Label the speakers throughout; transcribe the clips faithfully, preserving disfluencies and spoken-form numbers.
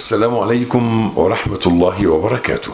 Speaker 1: السلام عليكم ورحمة الله وبركاته.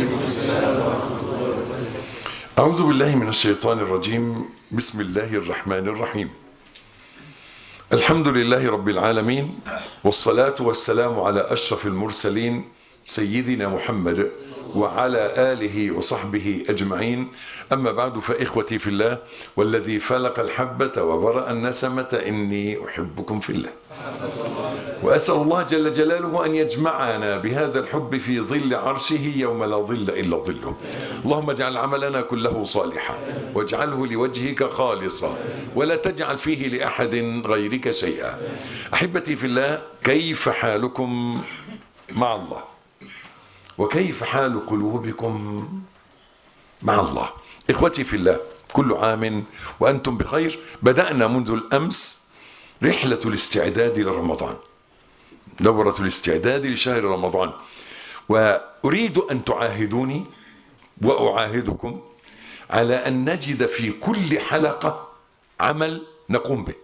Speaker 1: أعوذ بالله من الشيطان الرجيم. بسم الله الرحمن الرحيم. الحمد لله رب العالمين، والصلاة والسلام على أشرف المرسلين سيدنا محمد وعلى آله وصحبه أجمعين. أما بعد، فإخوتي في الله والذي فلق الحبة وبرأ النسمة إني أحبكم في الله، وأسأل الله جل جلاله أن يجمعنا بهذا الحب في ظل عرشه يوم لا ظل إلا ظله. اللهم اجعل عملنا كله صالحا واجعله لوجهك خالصا ولا تجعل فيه لأحد غيرك شيئا. أحبتي في الله، كيف حالكم مع الله؟ وكيف حال قلوبكم مع الله؟ إخوتي في الله، كل عام وأنتم بخير. بدأنا منذ الأمس رحلة الاستعداد لرمضان، دورة الاستعداد لشهر رمضان، وأريد أن تعاهدوني وأعاهدكم على أن نجد في كل حلقة عمل نقوم به.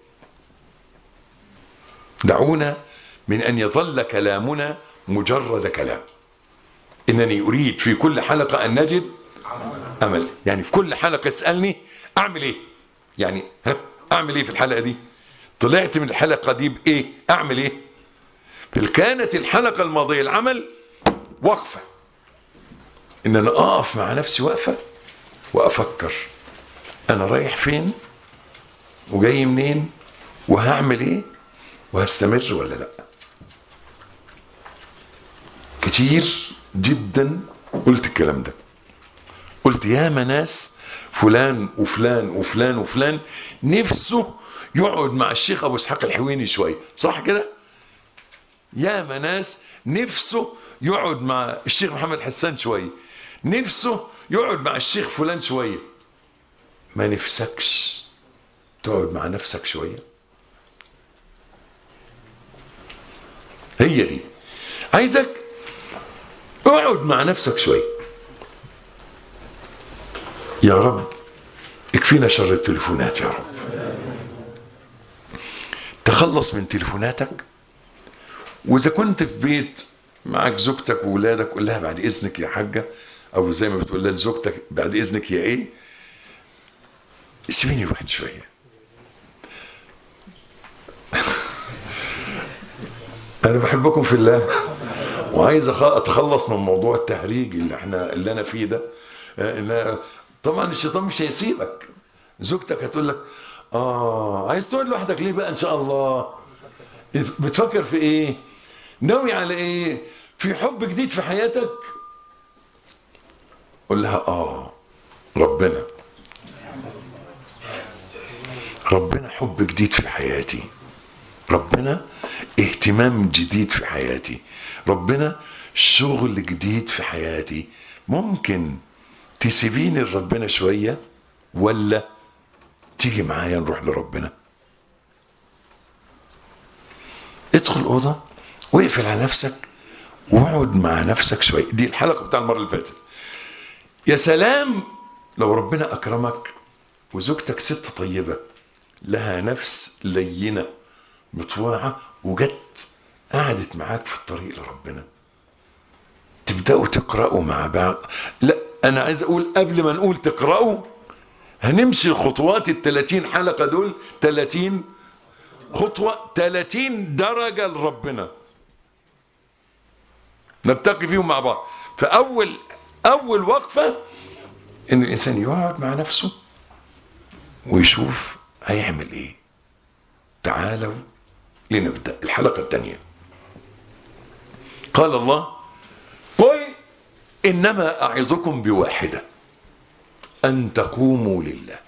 Speaker 1: دعونا من أن يظل كلامنا مجرد كلام. إنني أريد في كل حلقة أن نجد عمل. يعني في كل حلقة اسألني أعمل إيه، يعني ها أعمل إيه في الحلقة دي، طلعت من الحلقة دي بإيه، أعمل إيه. كانت الحلقة الماضية العمل وقفة، إن أنا أقف مع نفسي وقفة وأفكر أنا رايح فين وجاي منين وهعمل إيه وهستمر ولا لأ. كتير جدا قلت الكلام ده، قلت يا ناس فلان وفلان وفلان وفلان نفسه يقعد مع الشيخ أبو إسحاق الحويني شوية، صح كده؟ يا ناس نفسه يقعد مع الشيخ محمد حسان شوية، نفسه يقعد مع الشيخ فلان شوية. ما نفسكش تقعد مع نفسك شوية؟ هي دي، عايزك اقعد مع نفسك شوية. يا رب اكفينا شر التليفونات يا رب. تخلص من تليفوناتك، واذا كنت في بيت معك زوجتك وولادك قول لها بعد اذنك يا حاجة، او زي ما بتقول لها لزوجتك بعد اذنك يا ايه، سيبيني واحد شوية. انا بحبكم في الله، وعايز اتخلص من موضوع التهريج اللي احنا اللي انا فيه ده. طبعا الشيطان مش هيسيبك. زوجتك هتقول لك اه عايز تقعد لوحدك ليه بقى ان شاء الله، بتفكر في ايه، ناوي على ايه، في حب جديد في حياتك. قول لها اه ربنا ربنا حب جديد في حياتي، ربنا اهتمام جديد في حياتي، ربنا شغل جديد في حياتي. ممكن تسيبيني لربنا شوية ولا تيجي معايا نروح لربنا؟ ادخل أوضة واقفل على نفسك واقعد مع نفسك شوية. دي الحلقة بتاع المرة اللي فاتت. يا سلام لو ربنا أكرمك وزوجتك ست طيبة لها نفس لينة مطوعة وجت قعدت معاك في الطريق لربنا، تبدأوا تقرأوا مع بعض. لا أنا عايز أقول قبل ما نقول تقرأوا، هنمشي الخطوات التلاتين حلقة دول، تلاتين خطوة، تلاتين درجة لربنا نبتقي فيهم مع بعض. فأول أول وقفة إن الإنسان يقعد مع نفسه ويشوف هيعمل إيه. تعالوا لنبدأ الحلقة الثانية. قال الله قل إنما أعظكم بواحدة أن تقوموا لله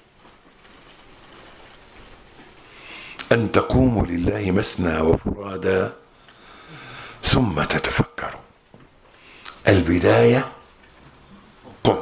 Speaker 1: أن تقوموا لله مثنى وفرادا ثم تتفكروا. البداية قم.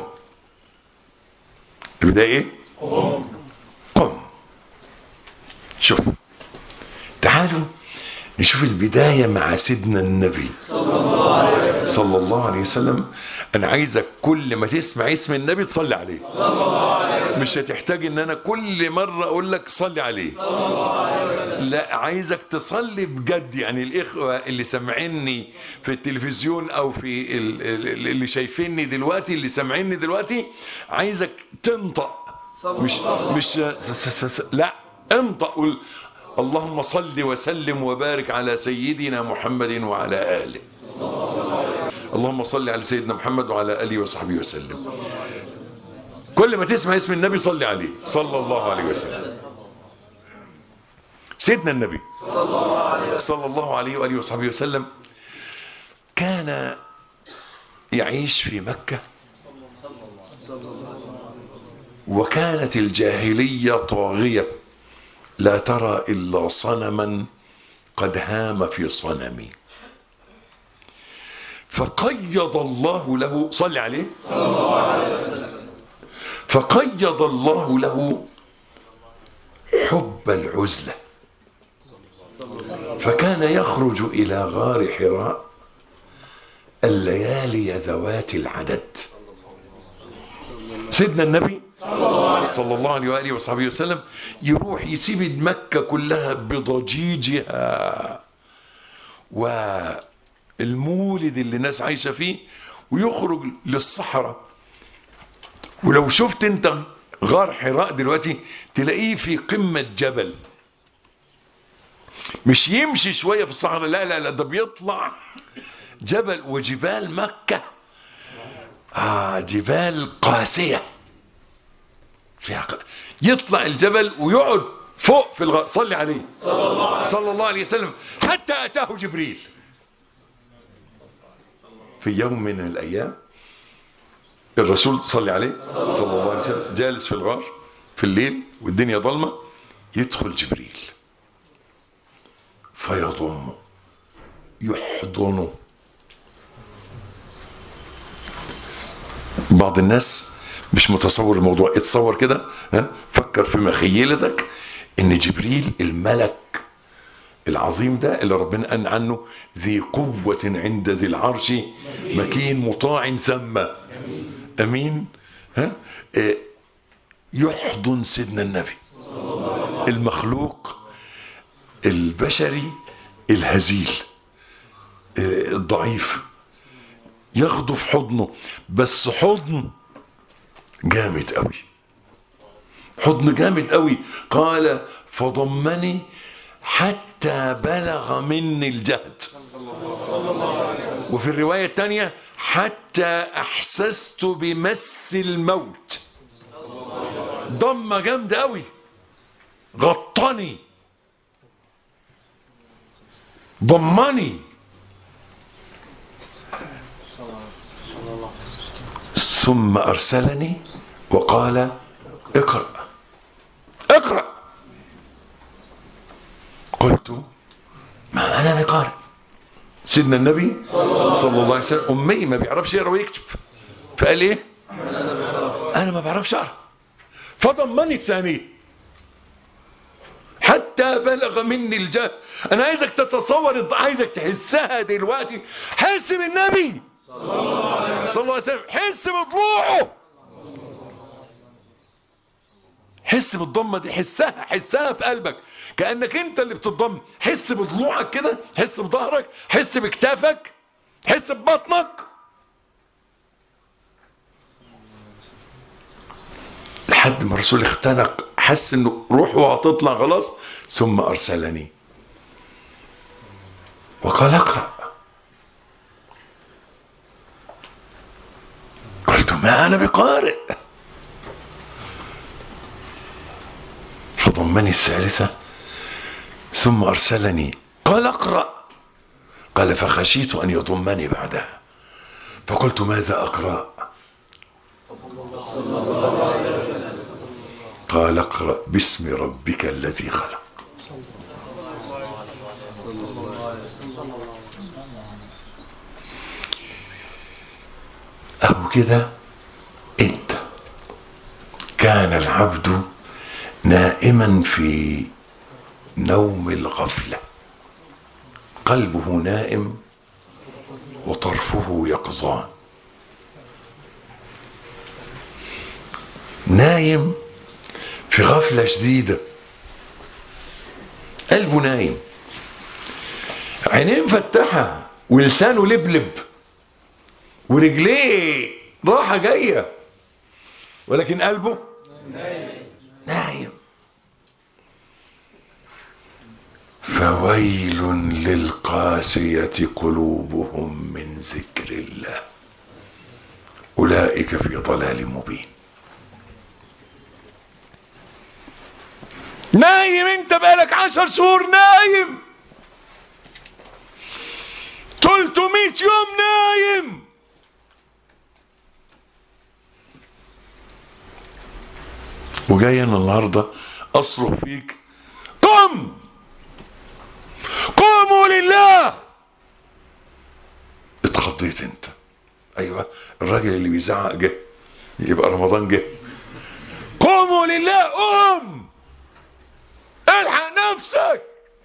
Speaker 1: البداية ايه؟ قم. قم. شوف، تعالوا نشوف البداية مع سيدنا النبي صلى الله عليه وسلم. انا عايزك كل ما تسمع اسم النبي تصلي عليه. مش هتحتاج ان انا كل مرة اقول لك صلي عليه، لا عايزك تصلي بجد. يعني الاخوة اللي سمعيني في التلفزيون او في اللي شايفيني دلوقتي، اللي سمعيني دلوقتي، عايزك تنطق، مش مش لا انطق. قول اللهم صل وسلم وبارك على سيدنا محمد وعلى آله. اللهم صل على سيدنا محمد وعلى آله وصحبه وسلم. كل ما تسمع اسم النبي صلي عليه صلى الله عليه وسلم. سيدنا النبي صلى الله عليه وآله وصحبه وسلم كان يعيش في مكة، وكانت الجاهلية طاغية لا ترى إلا صنما قد هام في صنمي، فقيض الله له صل عليه فقيض الله له حب العزلة، فكان يخرج إلى غار حراء الليالي ذوات العدد. سيدنا النبي صلى الله عليه وآله وصحبه وسلم يروح يسيب مكة كلها بضجيجها والمولد اللي الناس عايشة فيه، ويخرج للصحراء. ولو شفت انت غار حراء دلوقتي تلاقيه في قمة جبل، مش يمشي شوية في الصحراء، لا لا لا، ده بيطلع جبل. وجبال مكة آه جبال قاسية فيها ق... يطلع الجبل ويقعد فوق في الغار صلي عليه صلى الله عليه وسلم، حتى أتاه جبريل في يوم من الأيام. الرسول صلي عليه صلى الله عليه وسلم جالس في الغار في الليل والدنيا ظلمة، يدخل جبريل فيضمه يحضنه. بعض الناس مش متصور الموضوع، اتصور كده، فكر في مخيلتك ان جبريل الملك العظيم ده اللي ربنا قال عنه ذي قوة عند ذي العرش مكين مطاع ثم امين، ها يحضن سيدنا النبي المخلوق البشري الهزيل الضعيف، ياخده في حضنه، بس حضن جامد قوي، حضن جامد قوي. قال فضمني حتى بلغ مني الجهد، وفي الرواية الثانية حتى احسست بمس الموت. ضمة جامدة قوي، غطني ضمني. ثم أرسلني وقال اقرأ اقرأ. قلت ما أنا بقارئ. سيدنا النبي صلى الله عليه وسلم أمي ما بيعرفش يقرأ ويكتب، فقال ايه أنا ما بعرفش أقرأ. فضمني الثاني حتى بلغ مني الجهد. أنا عايزك تتصور، عايزك تحسها دلوقتي، حس بالنبي صلى الله عليه وسلم، حس بضلوعه، حس بالضمة دي، حسها حسها في قلبك كأنك انت اللي بتضم. حس بضلوعك كده، حس بظهرك، حس بكتافك، حس ببطنك. لحد ما الرسول اختنق، حس انه روحه هتطلع خلاص. ثم ارسلني وقال اقرأ. قلت ما انا بقارئ. فضمني الثالثة ثم ارسلني قال اقرأ. قال فخشيت ان يضمني بعدها، فقلت ماذا اقرأ؟ قال اقرأ باسم ربك الذي خلق. أو كده انت كان العبد نائما في نوم الغفلة، قلبه نائم وطرفه يقظان، نايم في غفلة شديدة، قلبه نايم، عينيه مفتحة ولسانه لبلب ورجليه راحة جاية، ولكن قلبه نايم. فويل للقاسية قلوبهم من ذكر الله أولئك في ضلال مبين. نايم انت بقالك عشر شهور نايم، تلتمية يوم نايم، وجاي انا النهارده اصرخ فيك قم قوموا لله. اتخضيت انت. ايوه الراجل اللي بيزعق جه، يبقى رمضان جه. قوموا لله، قوم الحق نفسك.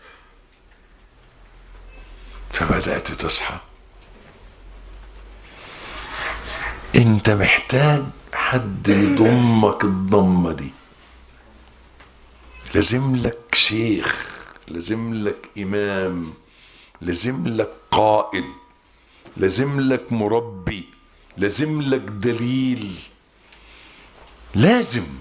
Speaker 1: فبدأت تصحى. انت محتاج حد يضمك الضمة دي. لازم لك شيخ، لازم لك امام، لازم لك قائد، لازم لك مربي، لازم لك دليل. لازم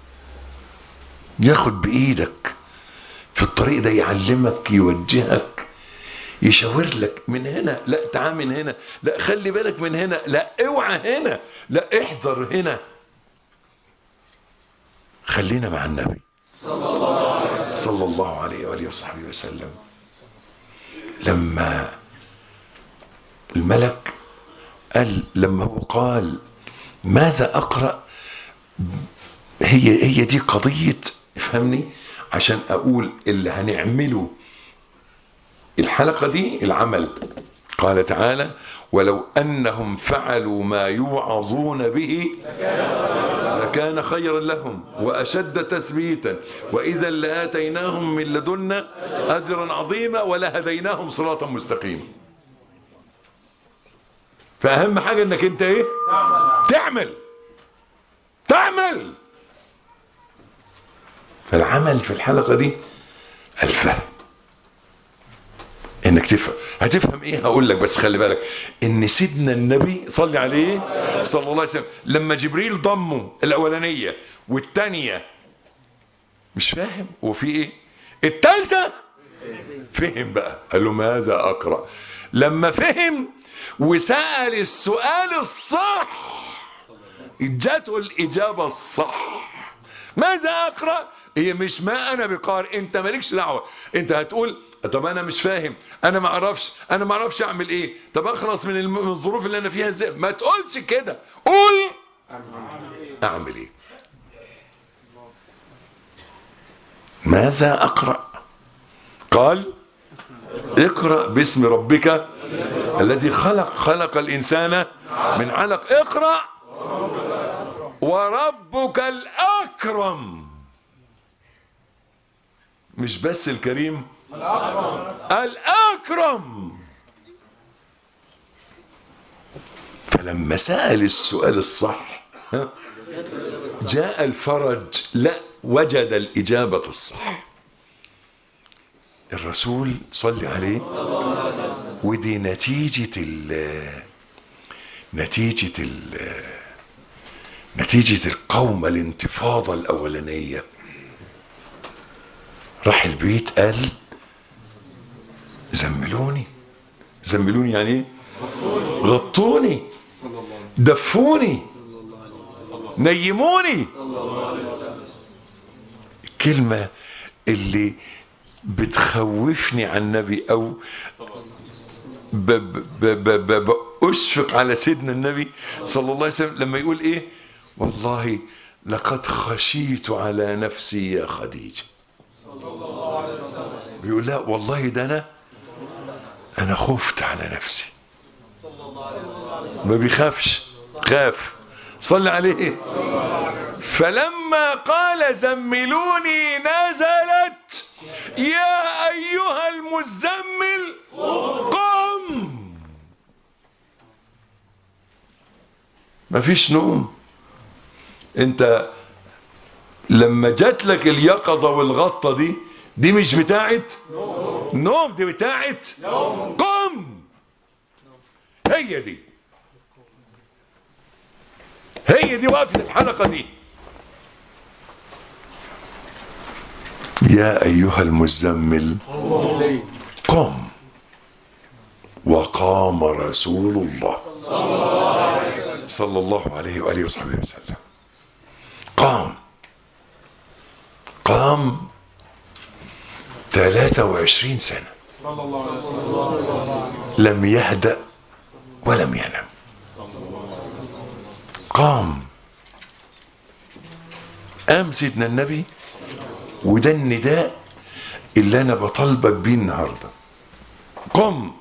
Speaker 1: ياخد بايدك في الطريق ده، يعلمك، يوجهك، يشاور لك من هنا، لا تعال من هنا، لا خلي بالك من هنا، لا اوعى هنا، لا احذر هنا. خلينا مع النبي صلى الله عليه وآله وصحبه وسلم. لما الملك قال، لما هو قال ماذا أقرأ، هي هي دي قضية، افهمني عشان أقول اللي هنعمله الحلقة دي العمل. قال تعالى ولو أنهم فعلوا ما يوعظون به لكان خيرا لهم وأشد تثبيتا وإذا لآتيناهم من لدنا أجرا عظيما ولهديناهم صراطا مستقيما. فأهم حاجة انك انت ايه؟ تعمل تعمل. فالعمل في الحلقة دي الفهم، انك تفهم. هتفهم ايه؟ هقول لك، بس خلي بالك ان سيدنا النبي صلى عليه صلى الله عليه وسلم لما جبريل ضمه الاولانية والتانية مش فاهم وفي ايه، التالتة فهم بقى. قال له ماذا اقرأ. لما فهم وسأل السؤال الصح جاته الاجابة الصح. ماذا اقرأ هي مش ما انا بقارئ، انت مالكش دعوه. انت هتقول طب انا مش فاهم، انا ما اعرفش، انا ما اعرفش اعمل ايه، طب اخلص من الظروف اللي انا فيها ازاي. ما تقولش كده، قول اعمل ايه. ماذا اقرأ. قال اقرأ باسم ربك الذي خلق، خلق الانسان من علق. اقرأ وربك الاكرم، مش بس الكريم، الأكرم. الأكرم. فلما سأل السؤال الصح جاء الفرج، لا وجد الإجابة الصح. الرسول صلى عليه. ودي نتيجة ال نتيجة ال نتيجة القوم الانتفاضة الأولانية. راح البيت قال زملوني. زملوني يعني ايه؟ غطوني، دفوني، نيموني. الكلمة اللي بتخوفني عن النبي او ب ب ب ب بأشفق على سيدنا النبي صلى الله عليه وسلم لما يقول ايه؟ والله لقد خشيت على نفسي يا خديجة. بيقول لا والله ده انا انا خفت على نفسي. ما بيخافش، خاف. صلى عليه. فلما قال زملوني نزلت يا ايها المزمل قم. ما فيش نوم. انت لما جات لك اليقظة والغطة دي دي مش بتاعت نوم، دي بتاعت قم. هي دي هي دي وقفة الحلقة دي. يا أيها المزمل قم. وقام رسول الله صلى الله عليه وآله وصحبه وسلم. قام قام ثلاثة وعشرين سنة لم يهدأ ولم ينم. قام قام سيدنا النبي، وده النداء اللي انا بطالبك بيه النهارده. قم،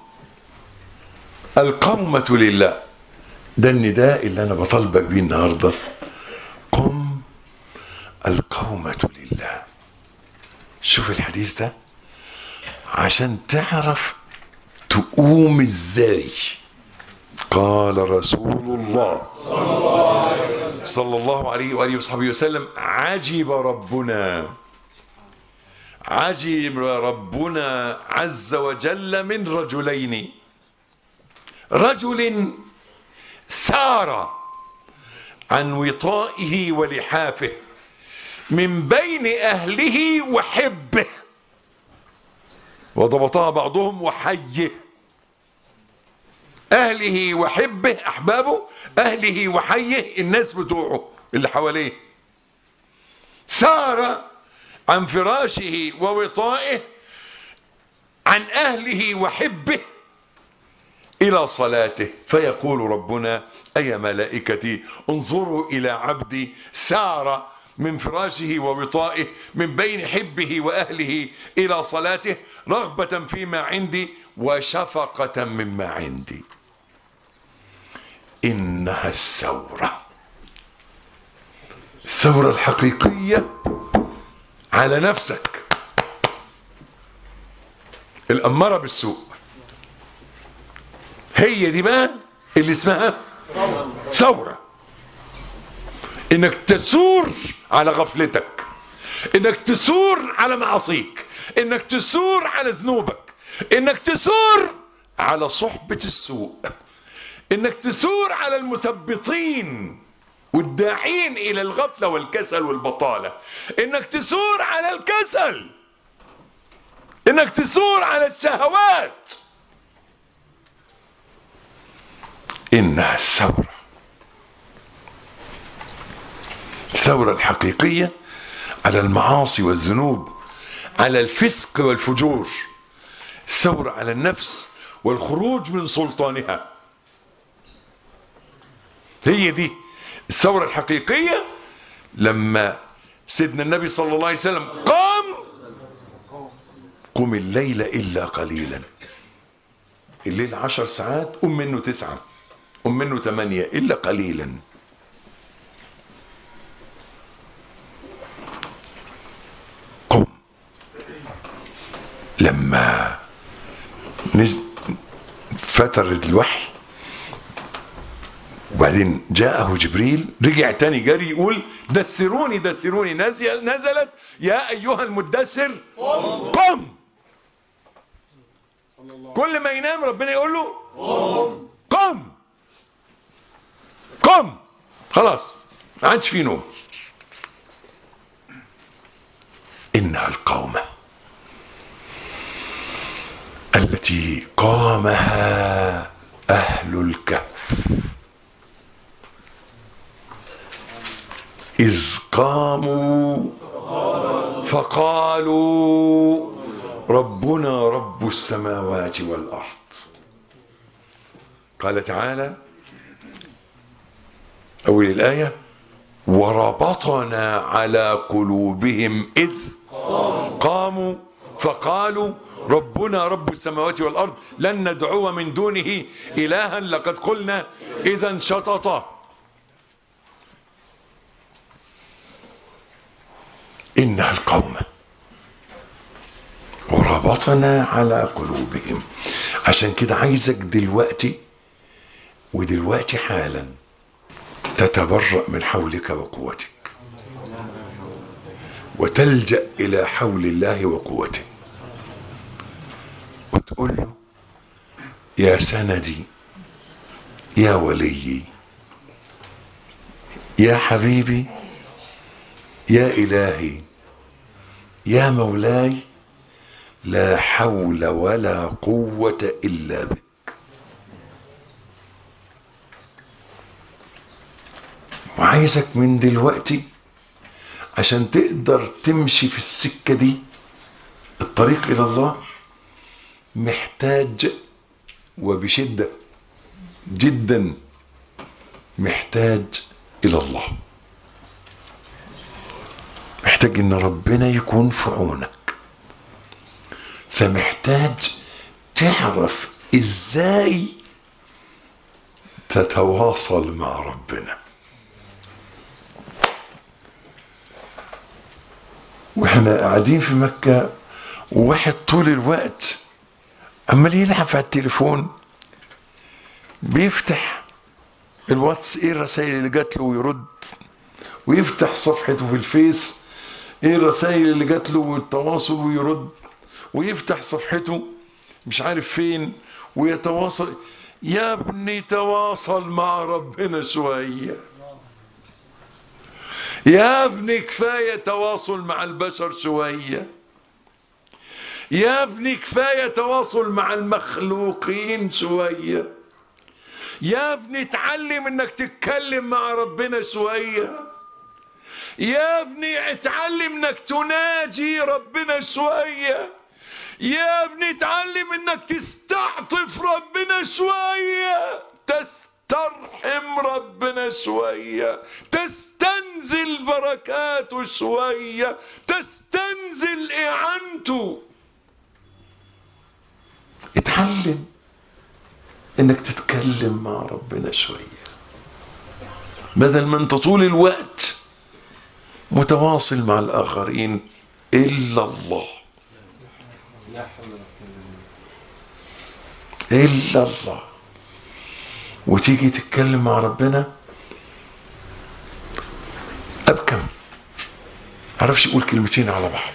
Speaker 1: القومة لله، ده النداء اللي انا بطالبك بيه النهارده. قم، القومة لله. شوف الحديث ده عشان تعرف تقوم ازاي. قال رسول الله صلى الله عليه وآله وصحبه وسلم: عجب ربنا عجب ربنا عز وجل من رجلين: رجل سار عن وطائه ولحافه من بين أهله وحبه، وضبطها بعضهم وحيه. أهله وحبه، أحبابه، أهله وحيه، الناس بتوعه اللي حواليه. سار عن فراشه ووطائه، عن أهله وحبه، إلى صلاته، فيقول ربنا: أي ملائكتي انظروا إلى عبدي سار من فراشه ووطائه من بين حبه وأهله إلى صلاته، رغبة فيما عندي وشفقة مما عندي. إنها الثورة، الثورة الحقيقية على نفسك الأمارة بالسوء. هي دي بقى اللي اسمها ثورة. انك تثور على غفلتك، انك تثور على معاصيك، انك تثور على ذنوبك، انك تثور على صحبة السوء، انك تثور على المثبطين والداعين الى الغفلة والكسل والبطالة، انك تثور على الكسل، انك تثور على الشهوات. انها الثورة، الثورة الحقيقية على المعاصي والذنوب، على الفسق والفجور، الثورة على النفس والخروج من سلطانها. هي دي الثورة الحقيقية. لما سيدنا النبي صلى الله عليه وسلم قام: قم الليل إلا قليلا. الليل عشر ساعات، قم منه تسعة، قم منه ثمانية، إلا قليلا. قم. لما نزل فتر الوحي وبعدين جاءه جبريل، رجع تاني جري يقول: دثروني دثروني. نزل نزلت: يا أيها المدثر قم. كل ما ينام ربنا يقول له قم قم. خلاص ما عادش في نوم. إنها القومة التي قامها أهل الكهف إذ قاموا فقالوا ربنا رب السماوات والأرض. قال تعالى أول الآية: وربطنا على قلوبهم إذ قاموا فقالوا ربنا رب السماوات والأرض لن ندعو من دونه إلها لقد قلنا إذا شططا. إنها القومة وربطنا على قلوبهم. عشان كده عايزك دلوقتي ودلوقتي حالا تتبرأ من حولك وقوتك. وتلجأ إلى حول الله وقوته وتقول له يا سندي يا وليي يا حبيبي يا إلهي يا مولاي لا حول ولا قوة إلا بك. وعايزك من دلوقتي عشان تقدر تمشي في السكة دي الطريق إلى الله، محتاج وبشدة جدا محتاج إلى الله، محتاج إن ربنا يكون في عونك، فمحتاج تعرف إزاي تتواصل مع ربنا. واحنا قاعدين في مكة وواحد طول الوقت عمال يلعب على التليفون، بيفتح الواتس ايه الرسائل اللي جات له ويرد، ويفتح صفحته في الفيس ايه الرسائل اللي جات له والتواصل ويرد، ويفتح صفحته مش عارف فين ويتواصل. يا ابني تواصل مع ربنا شوية يا ابني، كفاية تواصل مع البشر شوية يا ابني، كفاية تواصل مع المخلوقين شوية يا ابني، اتعلم انك تتكلم مع ربنا شوية يا ابني، اتعلم انك تناجي ربنا شوية يا ابني، اتعلم انك تستعطف ربنا شوية، تسترحم ربنا شوية، تستنزل بركاته شوية، تستنزل اعانته. اتعلم انك تتكلم مع ربنا شوية، بدل ما انت طول الوقت متواصل مع الاخرين الا الله الا الله. وتيجي تتكلم مع ربنا ابكم عرفش يقول كلمتين على بعض،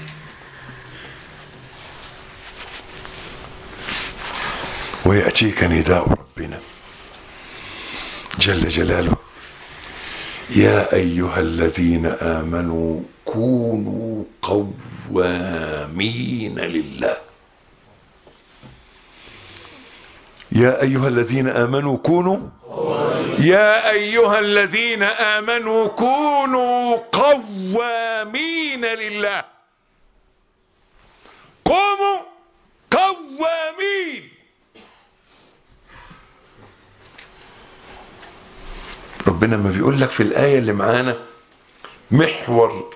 Speaker 1: ويأتيك نداء ربنا جل جلاله يا أيها الذين آمنوا كونوا قوامين لله. يا أيها الذين آمنوا كونوا يا أيها الذين آمنوا كونوا قوامين لله. قوموا قوامين. ربنا ما بيقول لك في الآية اللي معانا محور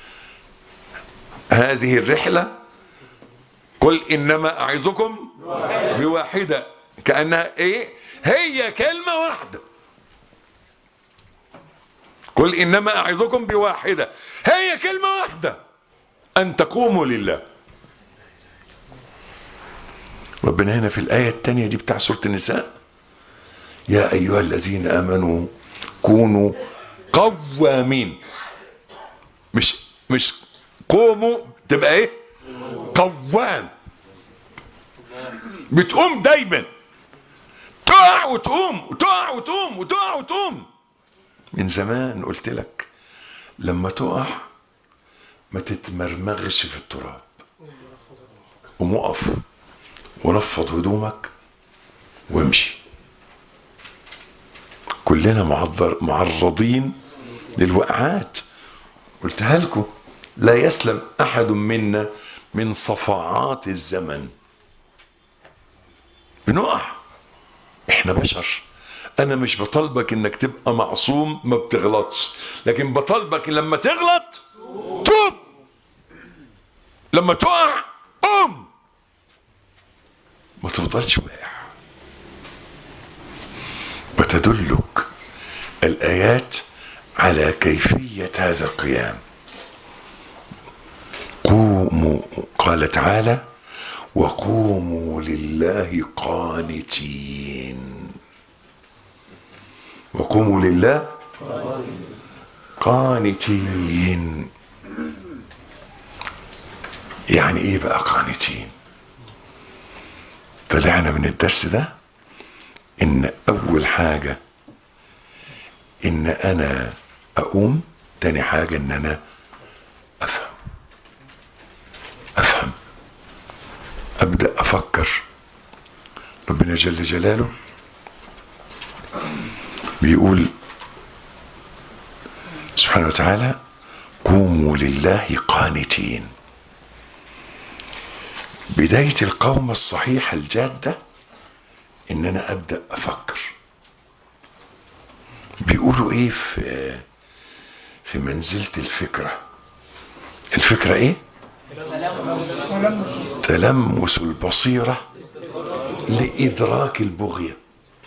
Speaker 1: هذه الرحلة قل إنما أعظكم بواحدة، كأنها إيه؟ هي كلمة واحدة. قل إنما أعظكم بواحدة، هي كلمة واحدة، أن تقوموا لله. ربنا هنا في الآية الثانية دي بتاع سورة النساء يا أيها الذين آمنوا كونوا قوامين، مش مش قوموا تبقى ايه؟ قوام. بتقوم دايما، تقع وتقوم وتقع وتقوم وتقع وتقوم. من زمان قلت لك لما تقع ما تتمرمغش في التراب، قوم وقف ونفض هدومك وامشي. كلنا معرضين للوقعات، قلتها لكم لا يسلم احد منا من صفعات الزمن. بنقع، احنا بشر. انا مش بطالبك انك تبقى معصوم ما بتغلطش، لكن بطالبك لما تغلط توب، لما تقع قوم، ما تفضلش واقع. وتدلك الآيات على كيفية هذا القيام. قوموا، قال تعالى وقوموا لله قانتين. وقوموا لله قانتين. يعني ايه بقى قانتين؟ طلعنا من الدرس ده ان اول حاجة ان انا اقوم، تاني حاجة ان انا افهم افهم ابدأ افكر. ربنا جل جلاله بيقول سبحانه وتعالى: قوموا لله قانتين. بداية القوم الصحيحة الجادة ان انا ابدأ افكر. بيقولوا ايه في في منزلة الفكرة؟ الفكرة ايه؟ تلمس البصيرة لإدراك البغية.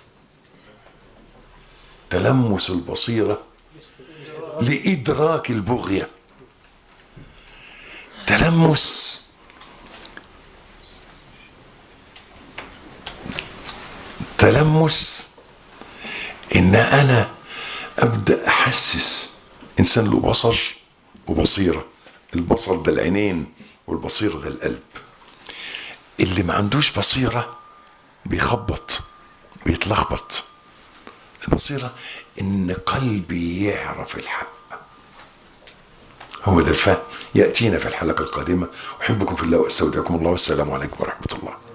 Speaker 1: تلمس البصيرة لإدراك البغية. تلمس تلمس ان انا ابدأ احسس. انسان له بصر وبصيرة. البصر ده العينين والبصيرة ده القلب. اللي ما عندوش بصيرة بيخبط بيتلخبط. البصيرة ان قلبي يعرف الحق. هو ده الفهم. يأتينا في الحلقة القادمة. أحبكم في الله وأستودعكم الله والسلام عليكم ورحمة الله.